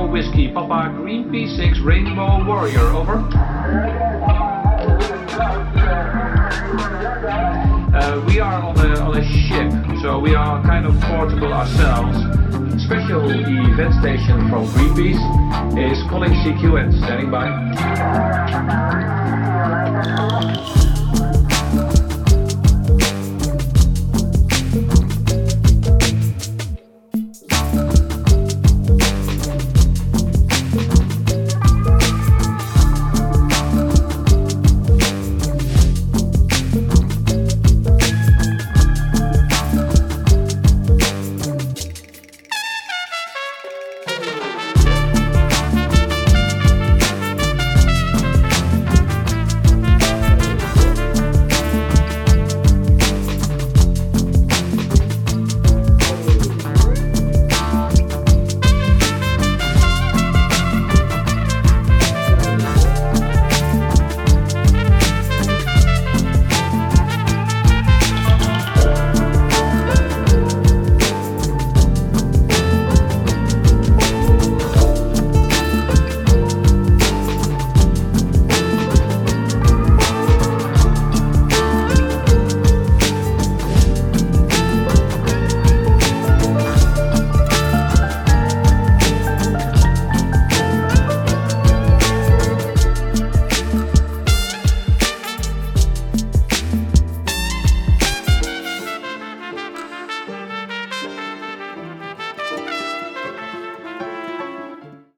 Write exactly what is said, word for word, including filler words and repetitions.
Tango Whiskey, Papa Greenpeace six Rainbow Warrior, over. Uh, we are on a, on a ship, so we are kind of portable ourselves. Special event station from Greenpeace is calling C Q and standing by.